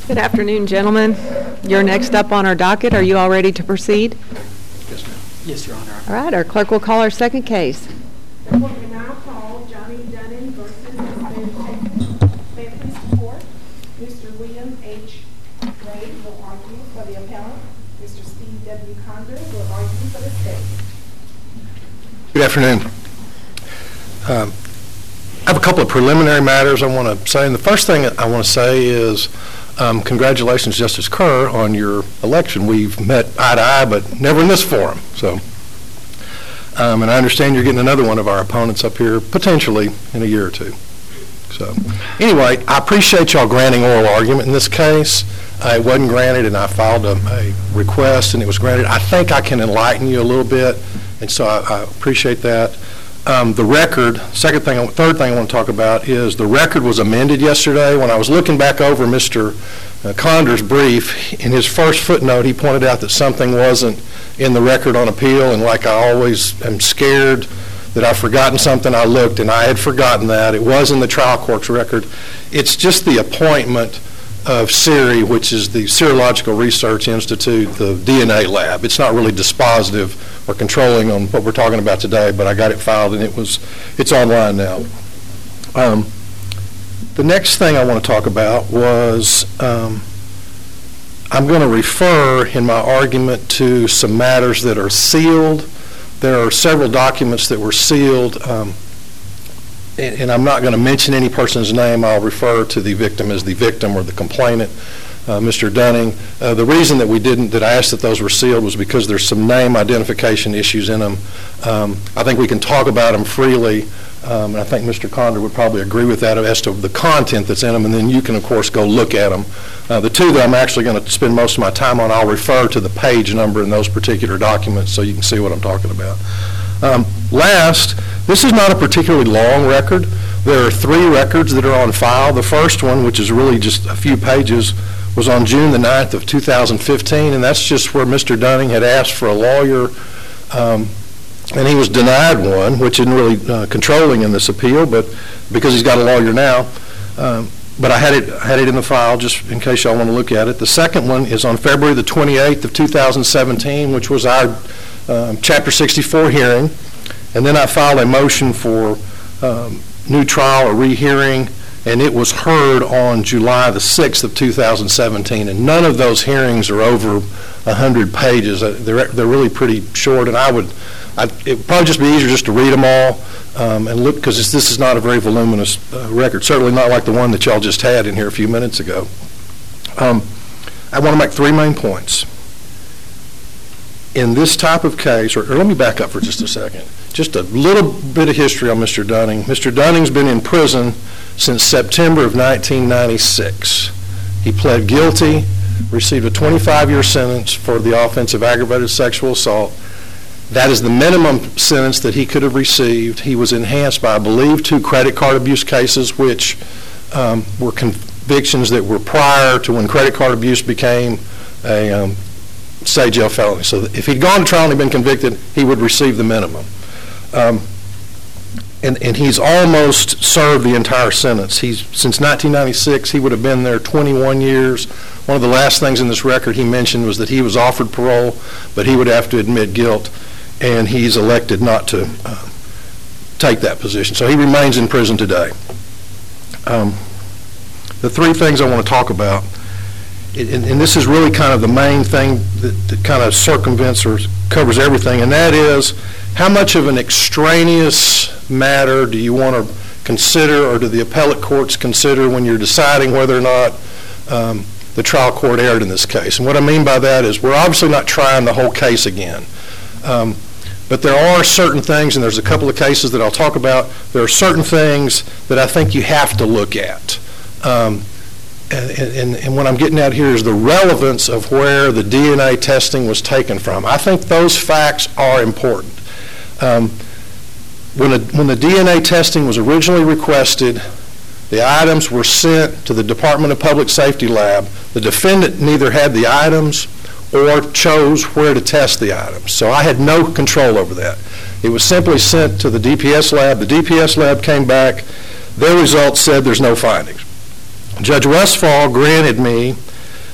Good afternoon, gentlemen. You're next up on our docket. Are you all ready to proceed? Yes, ma'am. Yes, Your Honor. All right, our clerk will call our second case. The court will now call Johnny Dunning versus May Police Court. Mr. William H. Wade will argue for the appellant. Mr. Steve W. Condor will argue for the state. Good afternoon. I have a couple of preliminary matters I want to say, and the first thing I want to say is congratulations, Justice Kerr, on your election. We've met eye to eye, but never in this forum. So, and I understand you're getting another one of our opponents up here potentially in a year or two. So, anyway, I appreciate y'all granting oral argument in this case. It wasn't granted, and I filed a request, and it was granted. I think I can enlighten you a little bit, and so I appreciate that. The record, third thing I want to talk about is the record was amended yesterday. When I was looking back over Mr. Condor's brief, in his first footnote, he pointed out that something wasn't in the record on appeal, and like I always am scared that I've forgotten something, I looked, and I had forgotten that. It was in the trial court's record. It's just the appointment of SERI, which is the Serological Research Institute, the DNA lab. It's not really dispositive or controlling on what we're talking about today, but I got it filed and it's online now. The next thing I want to talk about was I'm going to refer in my argument to some matters that are sealed. There are several documents that were sealed, and I'm not going to mention any person's name. I'll refer to the victim as the victim or the complainant, Mr. Dunning. The reason that I asked that those were sealed was because there's some name identification issues in them. I think we can talk about them freely, and I think Mr. Condor would probably agree with that as to the content that's in them, and then you can, of course, go look at them. The two that I'm actually going to spend most of my time on, I'll refer to the page number in those particular documents so you can see what I'm talking about. Last, this is not a particularly long record. There are 3 records that are on file. The first one, which is really just a few pages, was on June the 9th of 2015, and that's just where Mr. Dunning had asked for a lawyer, and he was denied one, which isn't really controlling in this appeal, but because he's got a lawyer now. But I had it in the file just in case y'all want to look at it. The second one is on February the 28th of 2017, which was our Chapter 64 hearing, and then I filed a motion for new trial or rehearing, and it was heard on July the 6th of 2017, and none of those hearings are over 100 pages. They're really pretty short, and it would probably just be easier just to read them all and look, because this is not a very voluminous record, certainly not like the one that y'all just had in here a few minutes ago. I want to make 3 main points. In this type of case, or let me back up for just a second, just a little bit of history on Mr. Dunning. Mr. Dunning's been in prison since September of 1996. He pled guilty, received a 25-year sentence for the offense of aggravated sexual assault. That is the minimum sentence that he could have received. He was enhanced by, I believe, 2 credit card abuse cases, which were convictions that were prior to when credit card abuse became a state jail felony. So if he'd gone to trial and he'd been convicted, he would receive the minimum. And he's almost served the entire sentence. Since 1996, he would have been there 21 years. One of the last things in this record he mentioned was that he was offered parole, but he would have to admit guilt, and he's elected not to take that position. So he remains in prison today. The 3 things I want to talk about, and this is really kind of the main thing that kind of circumvents or covers everything, and that is how much of an extraneous matter do you want to consider, or do the appellate courts consider when you're deciding whether or not the trial court erred in this case. And what I mean by that is we're obviously not trying the whole case again. But there are certain things, and there's a couple of cases that I'll talk about, there are certain things that I think you have to look at. And what I'm getting at here is the relevance of where the DNA testing was taken from. I think those facts are important. When the DNA testing was originally requested, the items were sent to the Department of Public Safety lab. The defendant neither had the items or chose where to test the items. So I had no control over that. It was simply sent to the DPS lab. The DPS lab came back. Their results said there's no findings. Judge Westphal granted me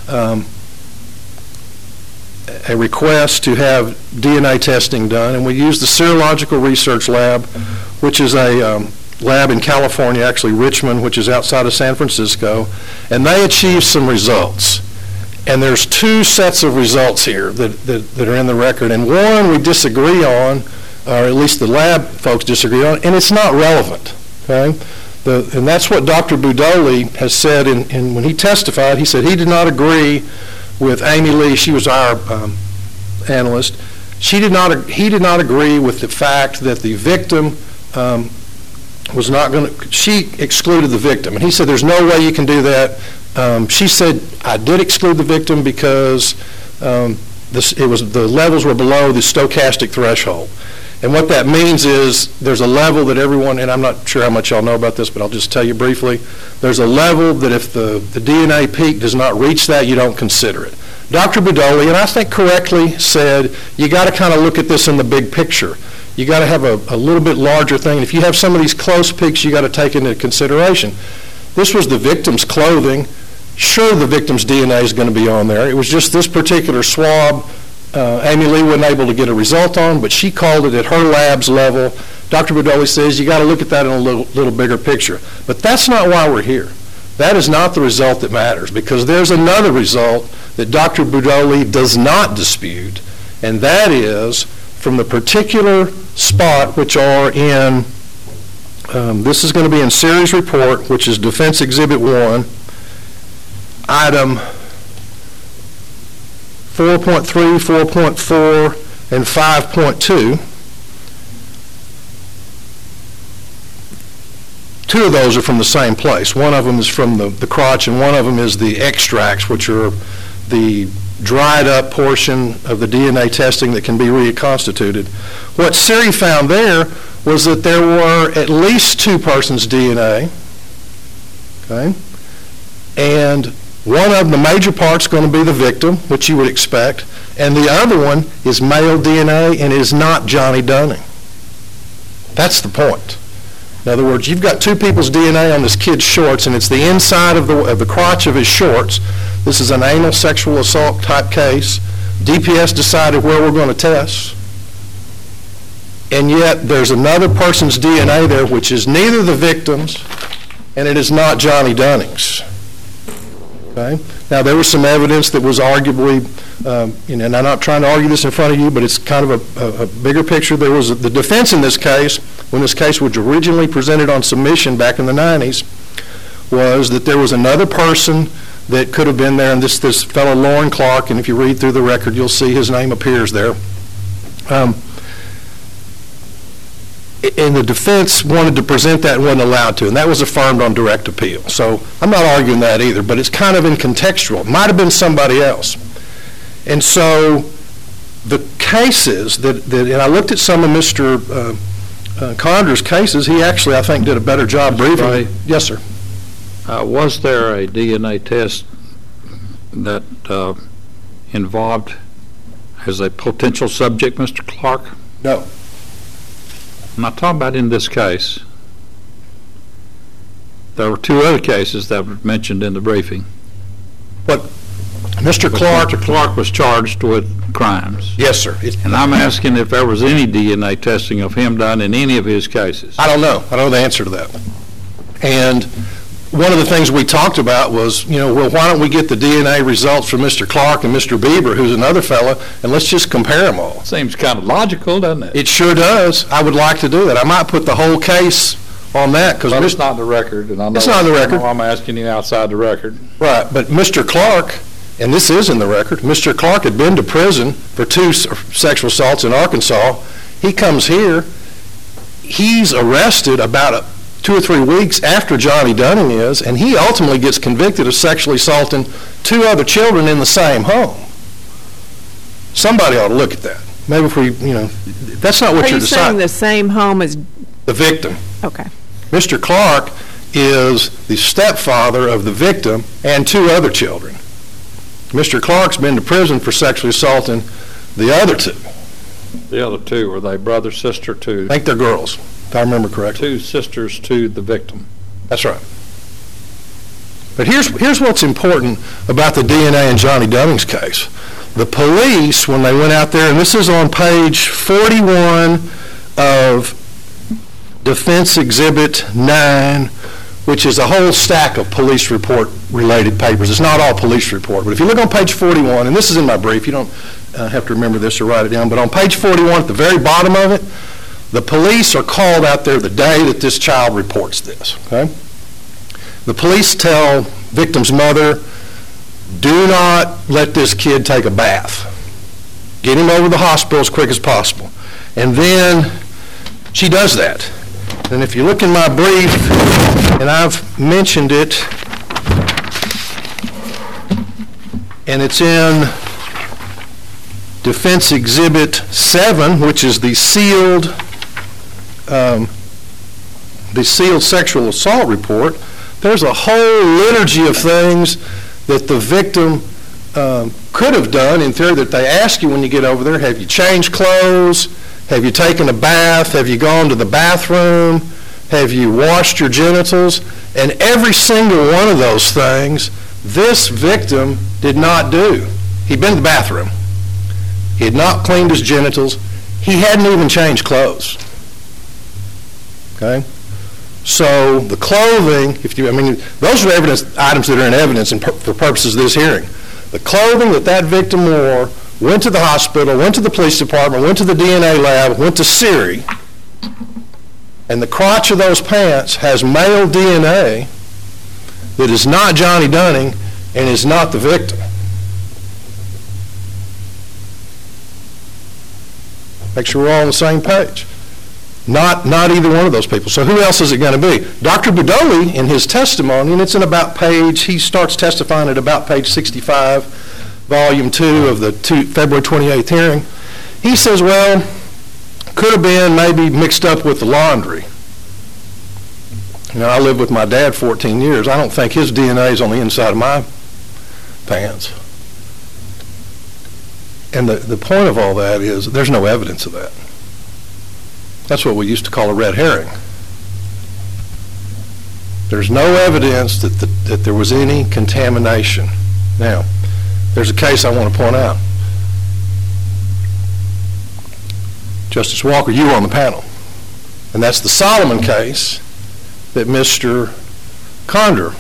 a request to have DNA testing done, and we used the Serological Research Lab, which is a lab in California, actually Richmond, which is outside of San Francisco, and they achieved some results. And there's two sets of results here that are in the record, and one we disagree on, or at least the lab folks disagree on, and it's not relevant, okay? And that's what Dr. Budoli has said when he testified. He said he did not agree with Amy Lee. She was our analyst. He did not agree with the fact that the victim was not going to, she excluded the victim. And he said there's no way you can do that. She said, I did exclude the victim because the levels were below the stochastic threshold. And what that means is there's a level that everyone, and I'm not sure how much y'all know about this, but I'll just tell you briefly, there's a level that if the DNA peak does not reach that, you don't consider it. Dr. Budoli, and I think correctly, said you got to kind of look at this in the big picture. You got to have a little bit larger thing. If you have some of these close peaks, you got to take into consideration. This was the victim's clothing. Sure, the victim's DNA is going to be on there. It was just this particular swab Amy Lee wasn't able to get a result on, but she called it at her lab's level. Dr. Budoli says you got to look at that in a little bigger picture. But that's not why we're here. That is not the result that matters, because there's another result that Dr. Budoli does not dispute, and that is from the particular spot which are in, this is going to be in series report, which is Defense Exhibit 1, item 4.3, 4.4, and 5.2. Two of those are from the same place. One of them is from the crotch, and one of them is the extracts, which are the dried up portion of the DNA testing that can be reconstituted. What Siri found there was that there were at least two persons' DNA, okay? And one of the major parts is going to be the victim, which you would expect, and the other one is male DNA and is not Johnny Dunning. That's the point. In other words, you've got two people's DNA on this kid's shorts, and it's the inside of the crotch of his shorts. This is an anal sexual assault type case. DPS decided where we're going to test. And yet there's another person's DNA there which is neither the victim's and it is not Johnny Dunning's. Okay? Now, there was some evidence that was arguably, and I'm not trying to argue this in front of you, but it's kind of a bigger picture. There was the defense in this case, when this case was originally presented on submission back in the 90s, was that there was another person that could have been there, and this fellow Lauren Clark, and if you read through the record, you'll see his name appears there. And the defense wanted to present that and wasn't allowed to, and that was affirmed on direct appeal. So I'm not arguing that either, but it's kind of incontextual. It might have been somebody else. And so the cases and I looked at some of Mr. Condra's cases. He actually, I think, did a better job briefing. Right. Yes, sir. Was there a DNA test that involved as a potential subject, Mr. Clark? No. I'm not talking about in this case. There were two other cases that were mentioned in the briefing. But Mr. Clark was charged with crimes. Yes, sir. And I'm asking if there was any DNA testing of him done in any of his cases. I don't know. I don't know the answer to that. And one of the things we talked about was, well, why don't we get the DNA results from Mr. Clark and Mr. Bieber, who's another fellow, and let's just compare them all. Seems kind of logical, doesn't it? It sure does. I would like to do that. I might put the whole case on that. But it's not in the record. And I know it's not in the record. I'm asking you outside the record. Right. But Mr. Clark, and this is in the record, Mr. Clark had been to prison for 2 sexual assaults in Arkansas. He comes here. He's arrested about 2 or 3 weeks after Johnny Dunning is, and he ultimately gets convicted of sexually assaulting 2 other children in the same home. Somebody ought to look at that. Maybe if we, that's not what you're deciding. Are you saying the same home as the victim? Okay. Mr. Clark is the stepfather of the victim and 2 other children. Mr. Clark's been to prison for sexually assaulting the other 2. The other 2, were they brother, sister, to? I think they're girls, if I remember correctly. 2 sisters to the victim. That's right. But here's what's important about the DNA in Johnny Dunning's case. The police, when they went out there, and this is on page 41 of Defense Exhibit 9, which is a whole stack of police report-related papers. It's not all police report, but if you look on page 41, and this is in my brief, you don't have to remember this or write it down, but on page 41 at the very bottom of it, the police are called out there the day that this child reports this, okay? The police tell victim's mother, do not let this kid take a bath. Get him over to the hospital as quick as possible. And then she does that. And if you look in my brief, and I've mentioned it, and it's in Defense Exhibit 7, which is the sealed sexual assault report, there's a whole liturgy of things that the victim could have done in theory that they ask you when you get over there. Have you changed clothes? Have you taken a bath? Have you gone to the bathroom? Have you washed your genitals? And every single one of those things, this victim did not do. He'd been to the bathroom. He had not cleaned his genitals. He hadn't even changed clothes. Okay? So the clothing, those are evidence items that are in evidence for purposes of this hearing. The clothing that victim wore, went to the hospital, went to the police department, went to the DNA lab, went to Siri, and the crotch of those pants has male DNA that is not Johnny Dunning and is not the victim. Make sure we're all on the same page. Not either one of those people. So who else is it going to be? Dr. Budoli, in his testimony, and it's in about he starts testifying at about page 65, volume 2 of the February 28th hearing. He says, well, could have been maybe mixed up with the laundry. I lived with my dad 14 years. I don't think his DNA is on the inside of my pants. And the point of all that is there's no evidence of that. That's what we used to call a red herring. There's no evidence that there was any contamination. Now, there's a case I want to point out. Justice Walker, you were on the panel. And that's the Solomon case that Mr. Condor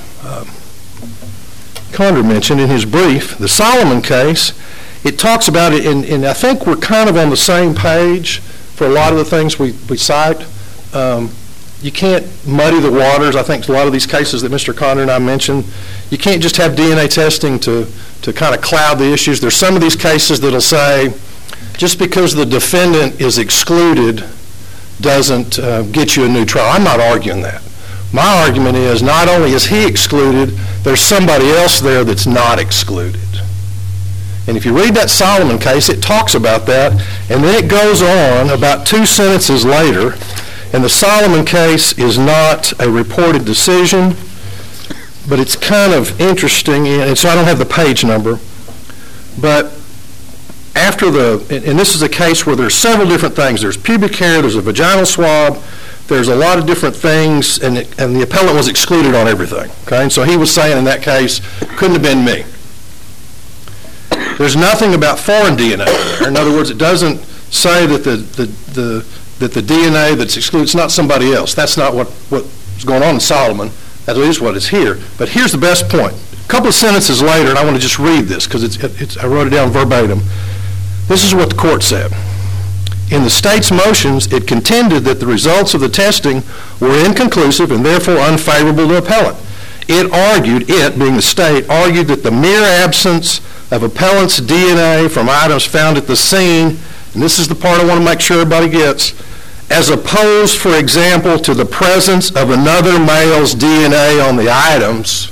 mentioned in his brief. The Solomon case, it talks about it, and I think we're kind of on the same page for a lot of the things we cite. You can't muddy the waters. I think a lot of these cases that Mr. Condor and I mentioned, you can't just have DNA testing to kind of cloud the issues. There's some of these cases that'll say, just because the defendant is excluded doesn't get you a new trial. I'm not arguing that. My argument is not only is he excluded, there's somebody else there that's not excluded. And if you read that Solomon case, it talks about that, and then it goes on about 2 sentences later, and the Solomon case is not a reported decision, but it's kind of interesting, and so I don't have the page number, but after and this is a case where there's several different things. There's pubic hair, there's a vaginal swab, there's a lot of different things, and the appellant was excluded on everything, okay? And so he was saying in that case, couldn't have been me. There's nothing about foreign DNA there. In other words, it doesn't say that the DNA that's excluded is not somebody else. That's not what's going on in Solomon. That is what is here. But here's the best point. A couple of sentences later, and I want to just read this because I wrote it down verbatim. This is what the court said. In the state's motions, it contended that the results of the testing were inconclusive and therefore unfavorable to appellant. It, being the state, argued that the mere absence of appellant's DNA from items found at the scene, and this is the part I want to make sure everybody gets, as opposed, for example, to the presence of another male's DNA on the items,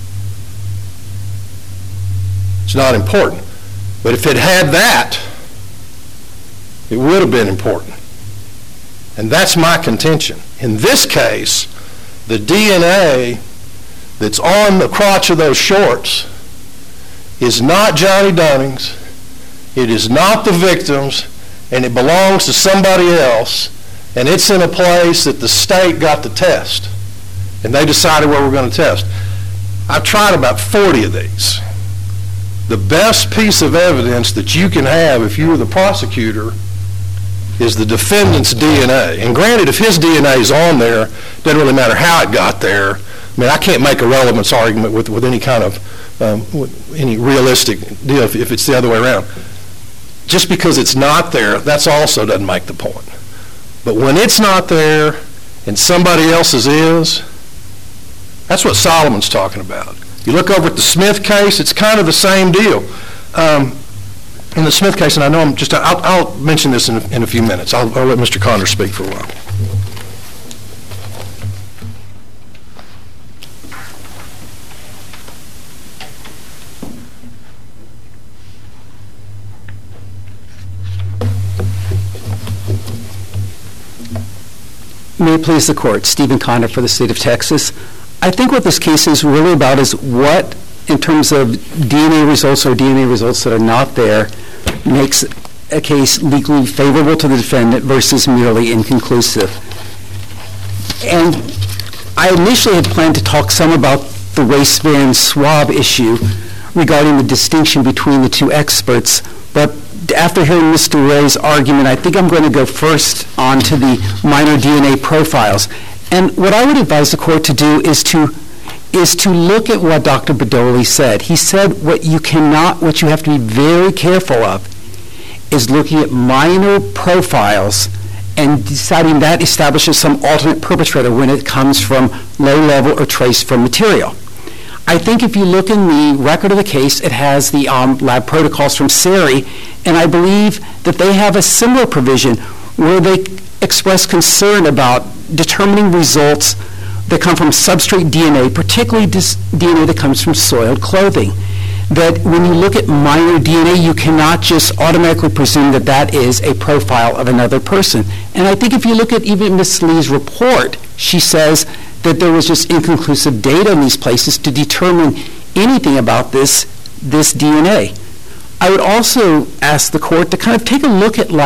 it's not important. But if it had that, it would have been important. And that's my contention. In this case, the DNA that's on the crotch of those shorts is not Johnny Dunning's, it is not the victim's, and it belongs to somebody else, and it's in a place that the state got to test, and they decided where we're going to test. I've tried about 40 of these. The best piece of evidence that you can have if you were the prosecutor is the defendant's DNA. And granted, if his DNA is on there, it doesn't really matter how it got there. I mean, I can't make a relevance argument with any kind of, any realistic deal if it's the other way around. Just because it's not there, that's also doesn't make the point. But when it's not there and somebody else's is, that's what Solomon's talking about. You look over at the Smith case, it's kind of the same deal. In the Smith case, and I know I'll mention this in a few minutes. I'll let Mr. Conner speak for a while. May it please the Court, Stephen Conner for the State of Texas. I think what this case is really about is what, in terms of DNA results or DNA results that are not there, makes a case legally favorable to the defendant versus merely inconclusive. And I initially had planned to talk some about the waistband swab issue regarding the distinction between the two experts, but after hearing Mr. Ray's argument, I think I'm going to go first on to the minor DNA profiles. And what I would advise the Court to do is to look at what Dr. Bedoli said. He said what you have to be very careful of is looking at minor profiles and deciding that establishes some alternate perpetrator when it comes from low level or traced from material. I think if you look in the record of the case, it has the lab protocols from SERI, and I believe that they have a similar provision where they express concern about determining results that come from substrate DNA, particularly DNA that comes from soiled clothing. That when you look at minor DNA, you cannot just automatically presume that that is a profile of another person. And I think if you look at even Ms. Lee's report, she says that there was just inconclusive data in these places to determine anything about this DNA. I would also ask the Court to kind of take a look at,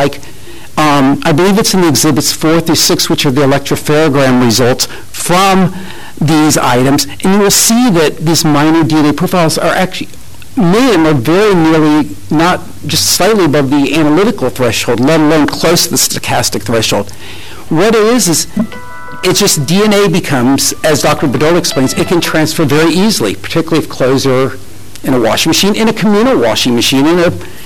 I believe it's in the exhibits 4 through 6, which are the electropherogram results from these items, and you will see that these minor DNA profiles are actually, many of them are very nearly, not just slightly above the analytical threshold, let alone close to the stochastic threshold. What it is it's just DNA becomes, as Dr. Bedoli explains, it can transfer very easily, particularly if clothes are in a washing machine, in a communal washing machine, in a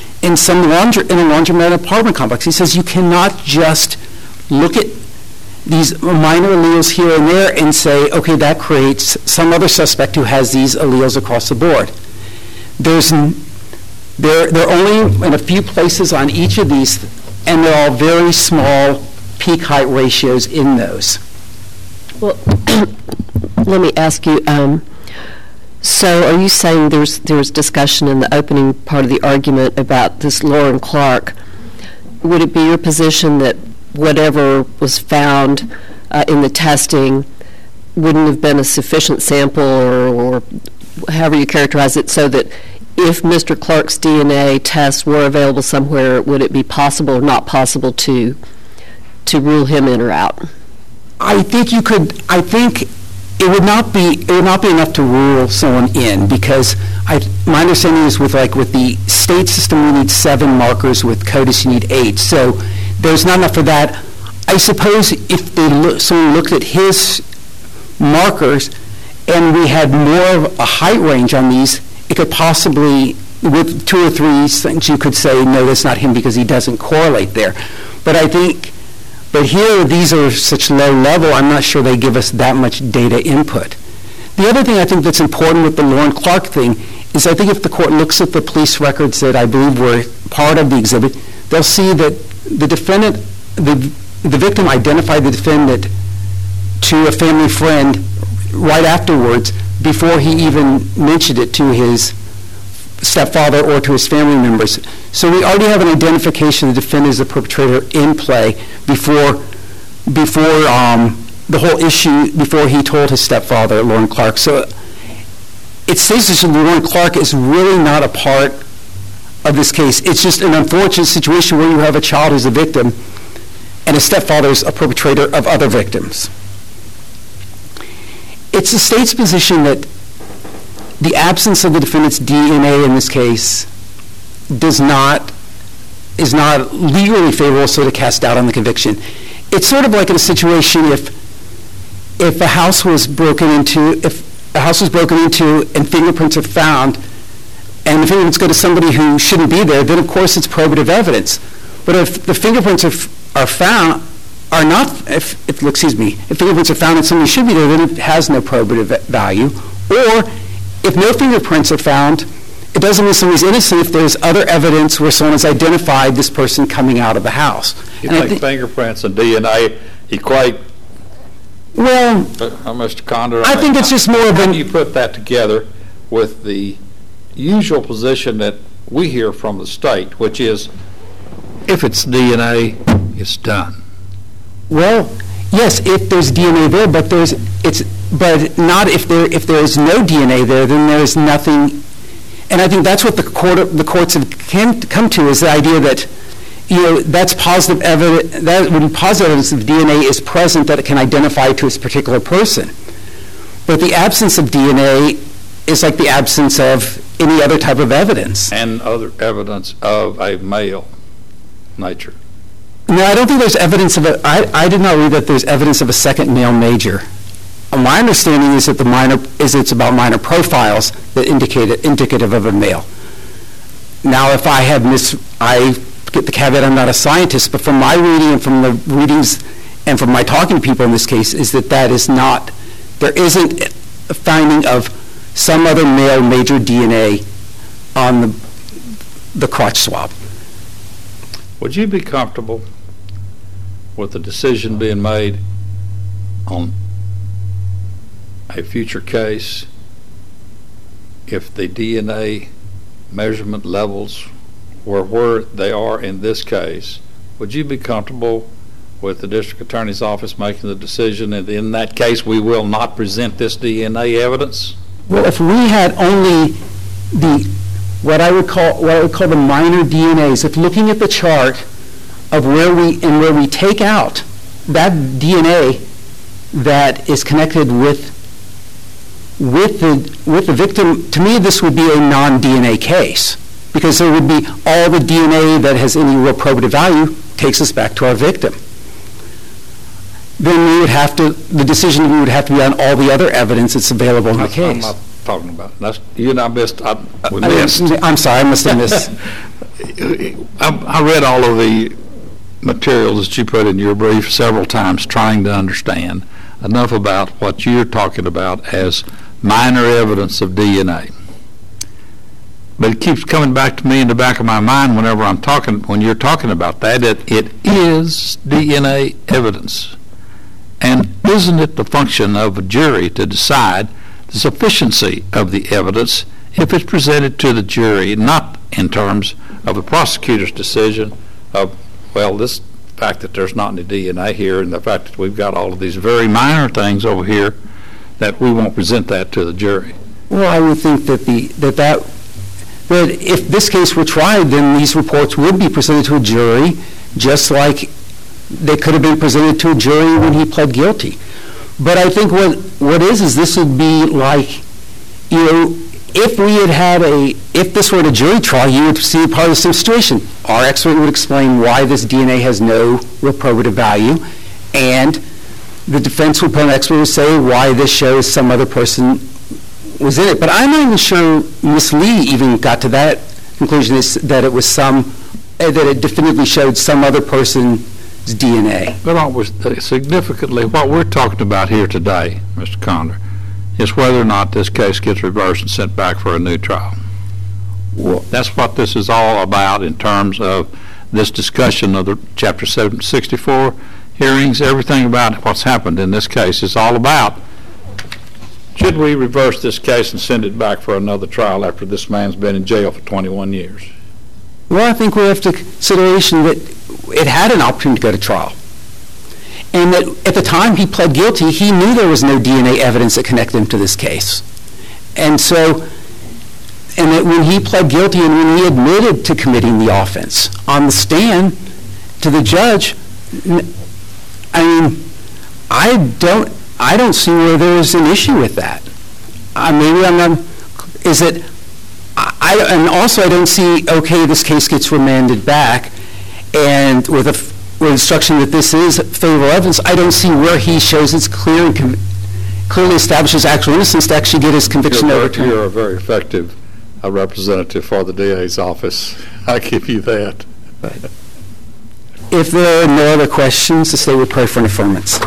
laundromat apartment complex. He says you cannot just look at these minor alleles here and there and say, okay, that creates some other suspect who has these alleles across the board. They're only in a few places on each of these, and they're all very small peak height ratios in those. Well, let me ask you, so are you saying there was discussion in the opening part of the argument about this Lauren Clark? Would it be your position that whatever was found in the testing wouldn't have been a sufficient sample or however you characterize it, so that if Mr. Clark's DNA tests were available somewhere, would it be possible or not possible to rule him in or out? I think it would not be enough to rule someone in, because my understanding is with the state system we need 7 markers, with CODIS you need 8. So there's not enough for that. I suppose if someone looked at his markers and we had more of a height range on these, it could possibly, with 2 or 3 things, you could say, no, that's not him because he doesn't correlate there. But here, these are such low level, I'm not sure they give us that much data input. The other thing I think that's important with the Lauren Clark thing is I think if the Court looks at the police records that I believe were part of the exhibit, they'll see that the defendant, the victim identified the defendant to a family friend right afterwards, before he even mentioned it to his stepfather or to his family members. So we already have an identification of the defendant as the perpetrator in play before the whole issue, before he told his stepfather, Lauren Clark. So it states that Lauren Clark is really not a part of this case. It's just an unfortunate situation where you have a child who's a victim and a stepfather is a perpetrator of other victims. It's the state's position that the absence of the defendant's DNA in this case is not legally favorable, so to cast doubt on the conviction. It's sort of like in a situation if a house was broken into and fingerprints are found, and the fingerprints go to somebody who shouldn't be there, then of course it's probative evidence. But if the fingerprints if fingerprints are found and somebody should be there, then it has no probative value. Or if no fingerprints are found, it doesn't mean somebody's innocent if there's other evidence where someone has identified this person coming out of the house. You think fingerprints and DNA equate? Well, Mr. Condor, I think it's just more of how do you put that together with the usual position that we hear from the state, which is if it's DNA, it's done? Well, yes, if there's DNA there, but not if there is no DNA there, then there's nothing. And I think that's what the courts have come to, is the idea that, that's positive evidence. That would be positive evidence that DNA is present, that it can identify to its particular person. But the absence of DNA is like the absence of any other type of evidence. And other evidence of a male nature. No, I don't think there's evidence of it. I did not read that there's evidence of a second male major. My understanding is that it's about minor profiles that indicative of a male. Now, if I get the caveat, I'm not a scientist, but from my reading and from the readings and from my talking to people in this case, is that there isn't a finding of some other male major DNA on the crotch swab. Would you be comfortable with the decision being made on a future case if the DNA measurement levels were where they are in this case? Would you be comfortable with the district attorney's office making the decision that in that case we will not present this DNA evidence? Well, if we had only what I would call the minor DNAs, if looking at the chart of where we take out that DNA that is connected with the victim, to me this would be a non-DNA case, because there would be all the DNA that has any real probative value takes us back to our victim. Then the decision would have to be on all the other evidence that's available in the case. I'm not talking about. We missed. I'm sorry, I must have missed. I read all of the materials that you put in your brief several times trying to understand enough about what you're talking about as minor evidence of DNA. But it keeps coming back to me in the back of my mind whenever when you're talking about that, it is DNA evidence. And isn't it the function of a jury to decide the sufficiency of the evidence if it's presented to the jury, not in terms of the prosecutor's decision of, well, this fact that there's not any DNA here and the fact that we've got all of these very minor things over here, that we won't present that to the jury? Well, I would think that if this case were tried, then these reports would be presented to a jury, just like they could have been presented to a jury when he pled guilty. But I think what is this would be like, if this were a jury trial, you would see part of the same situation. Our expert would explain why this DNA has no reprobative value, and the defense would put an expert would say why this shows some other person was in it. But I'm not even sure Ms. Lee even got to that conclusion, that it definitively showed some other person's DNA. But significantly, what we're talking about here today, Mr. Condor, is whether or not this case gets reversed and sent back for a new trial. Well, that's what this is all about in terms of this discussion of the Chapter 764 hearings. Everything about what's happened in this case is all about, should we reverse this case and send it back for another trial after this man's been in jail for 21 years? Well, I think we have to consideration that it had an opportunity to go to trial. And that at the time he pled guilty, he knew there was no DNA evidence that connected him to this case. And that when he pled guilty and when he admitted to committing the offense on the stand to the judge, I don't see where there is an issue with that. Maybe I'm not is that and also I don't see, okay, this case gets remanded back, and with instruction that this is favorable evidence, I don't see where he shows it's clear and clearly establishes actual innocence to actually get his conviction overturned. You're a very effective representative for the DA's office. I give you that. If there are no other questions, the state would pray for an affirmance.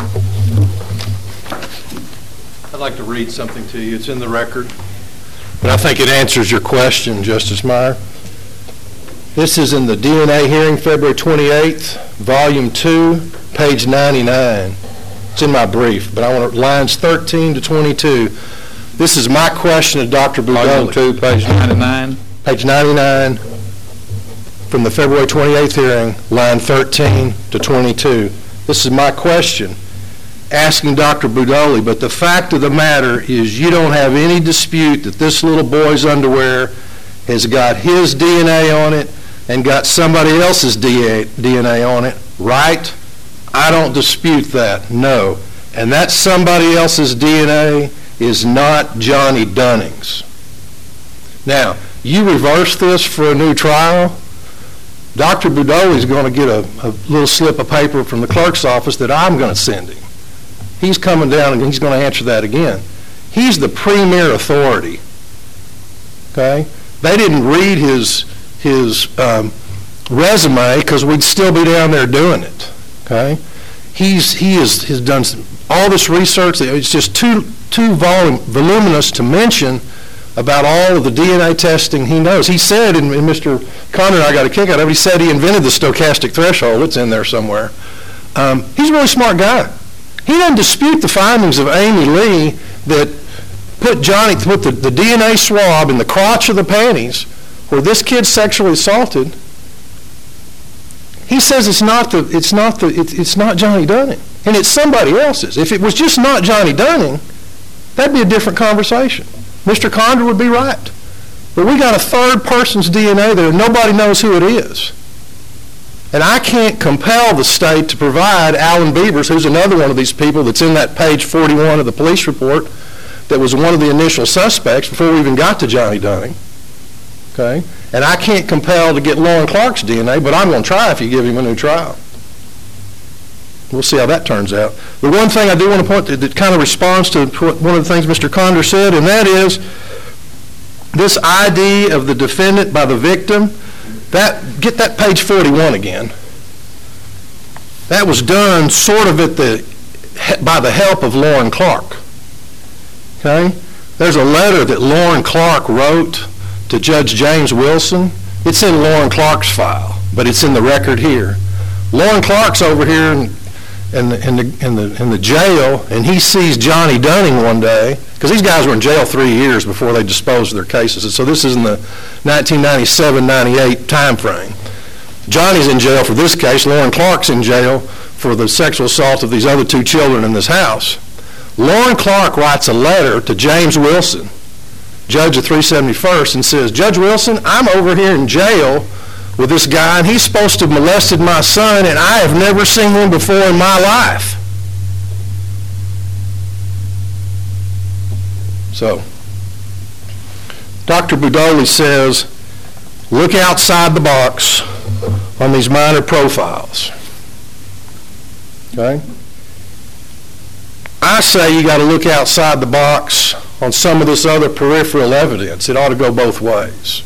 I'd like to read something to you. It's in the record, but I think it answers your question, Justice Meyer. This is in the DNA hearing, February 28th, Volume 2, page 99. It's in my brief, but I want lines 13 to 22. This is my question to Dr. Budoli. Volume 2, page 99. Page 99 from the February 28th hearing, line 13 to 22. This is my question, asking Dr. Budoli, but the fact of the matter is you don't have any dispute that this little boy's underwear has got his DNA on it and got somebody else's DNA on it, right? I don't dispute that, no. And that somebody else's DNA is not Johnny Dunning's. Now, you reverse this for a new trial, Dr. Budoli is going to get a little slip of paper from the clerk's office that I'm going to send him. He's coming down and he's going to answer that again. He's the premier authority, okay? They didn't read his resume because we'd still be down there doing it, okay? He has done all this research. It's just too voluminous to mention about all of the DNA testing he knows. He said, and Mr. Conner and I got a kick out of it, he said he invented the stochastic threshold. It's in there somewhere. He's a really smart guy. He doesn't dispute the findings of Amy Lee that put the DNA swab in the crotch of the panties where this kid's sexually assaulted. He says it's not Johnny Dunning, and it's somebody else's. If it was just not Johnny Dunning, that'd be a different conversation. Mr. Condor would be right. But we got a third person's DNA there and nobody knows who it is. And I can't compel the state to provide Alan Beavers, who's another one of these people that's in that page 41 of the police report that was one of the initial suspects before we even got to Johnny Dunning. Okay? And I can't compel to get Lauren Clark's DNA, but I'm going to try if you give him a new trial. We'll see how that turns out. The one thing I do want to point to that kind of responds to one of the things Mr. Condor said, and that is this ID of the defendant by the victim, get that page 41 again. That was done sort of by the help of Lauren Clark. Okay? There's a letter that Lauren Clark wrote to Judge James Wilson. It's in Lauren Clark's file, but it's in the record here. Lauren Clark's over here in the jail, and he sees Johnny Dunning one day, because these guys were in jail 3 years before they disposed of their cases, and so this is in the 1997-98 time frame. Johnny's in jail for this case. Lauren Clark's in jail for the sexual assault of these other two children in this house. Lauren Clark writes a letter to James Wilson, judge of 371st, and says, Judge Wilson, I'm over here in jail with this guy, and he's supposed to have molested my son, and I have never seen him before in my life. So, Dr. Budoli says, look outside the box on these minor profiles. Okay? I say you got to look outside the box on some of this other peripheral evidence. It ought to go both ways.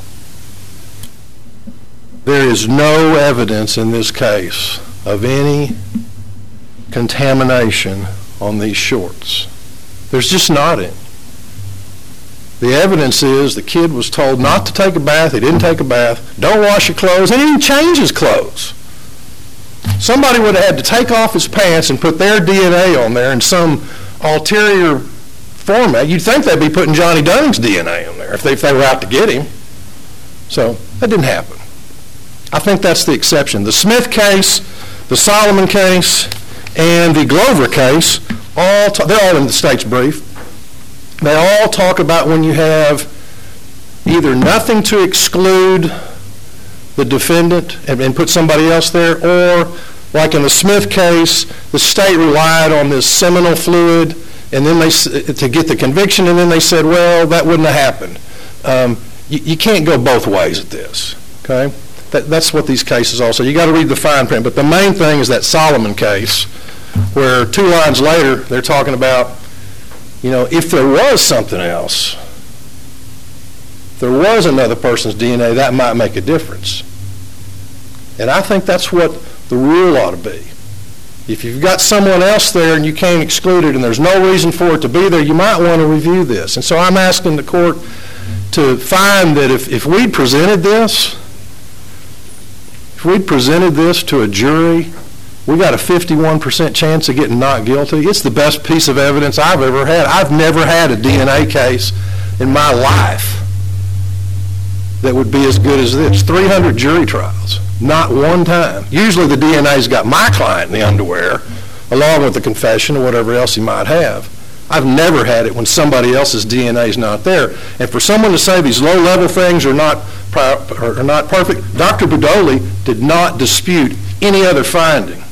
There is no evidence in this case of any contamination on these shorts. There's just not any. The evidence is the kid was told not to take a bath. He didn't take a bath. Don't wash your clothes. He didn't change his clothes. Somebody would have had to take off his pants and put their DNA on there in some ulterior format. You'd think they'd be putting Johnny Dunning's DNA on there if they were out to get him. So that didn't happen. I think that's the exception. The Smith case, the Solomon case, and the Glover case, they're all in the state's brief. They all talk about when you have either nothing to exclude the defendant and put somebody else there, or like in the Smith case, the state relied on this seminal fluid and then to get the conviction, and then they said, well, that wouldn't have happened. You can't go both ways at this, okay? That's what these cases also. You got to read the fine print, but the main thing is that Solomon case, where 2 lines later they're talking about, if there was something else, if there was another person's DNA, that might make a difference. And I think that's what the rule ought to be. If you've got someone else there and you can't exclude it and there's no reason for it to be there, you might want to review this. And so I'm asking the court to find that if we'd presented this, to a jury, we got a 51% chance of getting not guilty. It's the best piece of evidence I've ever had. I've never had a DNA case in my life that would be as good as this. 300 jury trials, not one time. Usually the DNA's got my client in the underwear, along with the confession or whatever else he might have. I've never had it when somebody else's DNA is not there. And for someone to say these low-level things are not perfect, Dr. Budoli did not dispute any other finding.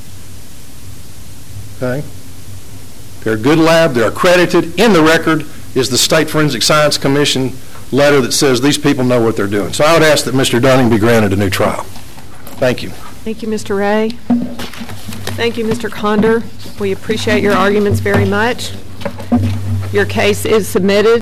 Okay? They're a good lab. They're accredited. In the record is the State Forensic Science Commission letter that says these people know what they're doing. So I would ask that Mr. Dunning be granted a new trial. Thank you. Thank you, Mr. Ray. Thank you, Mr. Condor. We appreciate your arguments very much. Your case is submitted.